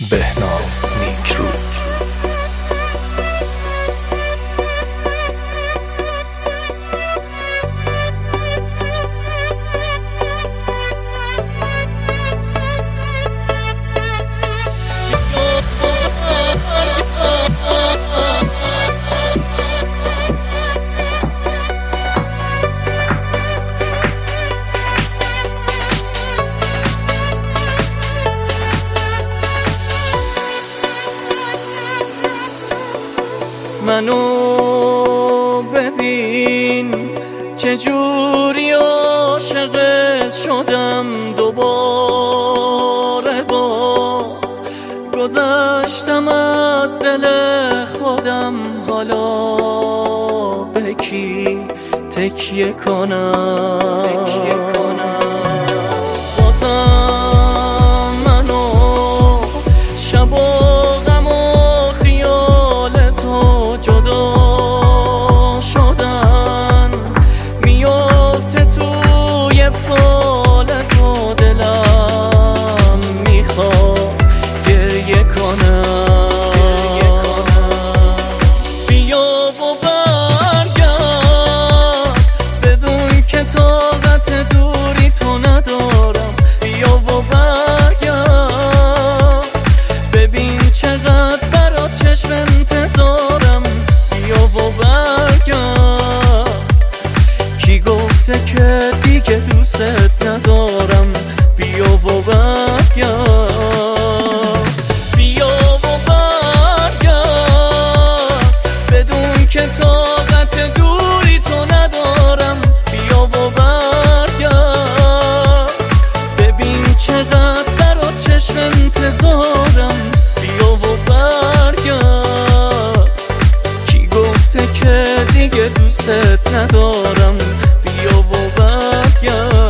بهنام نیکرو. منو ببین چجوری عاشقت شدم دوباره، باز گذشتم از دل خودم، حالا به کی تکیه کنم؟ بازم منو شب و غم و خیال تو جدا شدن میفته توی فال تو، دلم میخواد گریه کنم. بیا و برگرد بدون که طاقت دوری تو ندارم. بیا و برگرد ببین چقدر برات چشم انتظارم. بیا و برگرد کی گفته که دیگه دوست ندارم؟ بیا و برگرد، بیا و برگرد بدون که طاقت دوری تو ندارم. بیا و برگرد ببین چقدر برات چشم انتظارم. بیا و برگرد کی گفته که دیگه دوست ندارم؟ بیا و برگرد.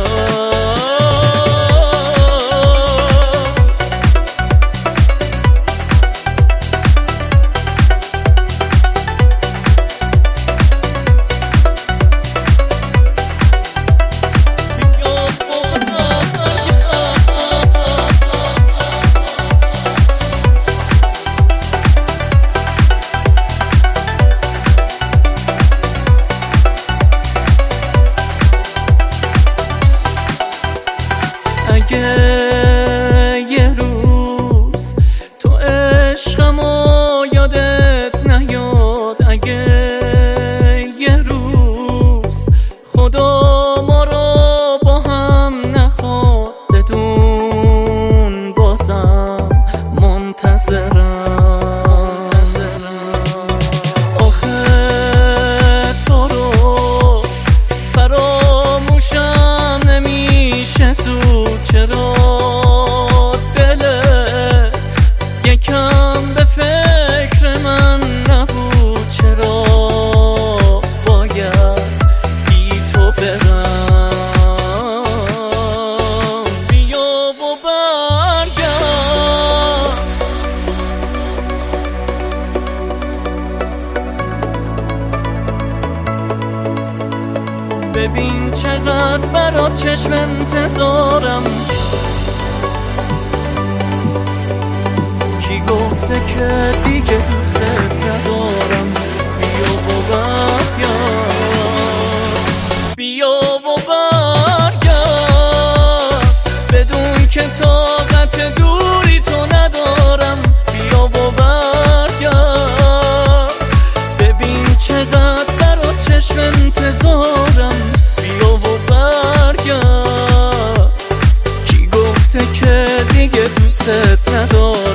اگه یه روز تو عشقمو یادت نیاد، اگه یه روز خدا ما رو با هم نخواد، بدون بازم منتظرم. آخه تو رو فراموشم نمیشه زود، چرا دلت یکم به فکر من نبود؟ چرا باید بی تو برم؟ بیا و برگرد ببین چقدر برات چشم انتظارم. کی گفته که دیگه دوست ندارم؟ بیا و برگرد، بیا و برگرد بدون که طاقت دوری تو ندارم. بیا و برگرد ببین چقدر برات چشم انتظارم. بیا و برگرد کی گفته که دیگه دوست ندارم؟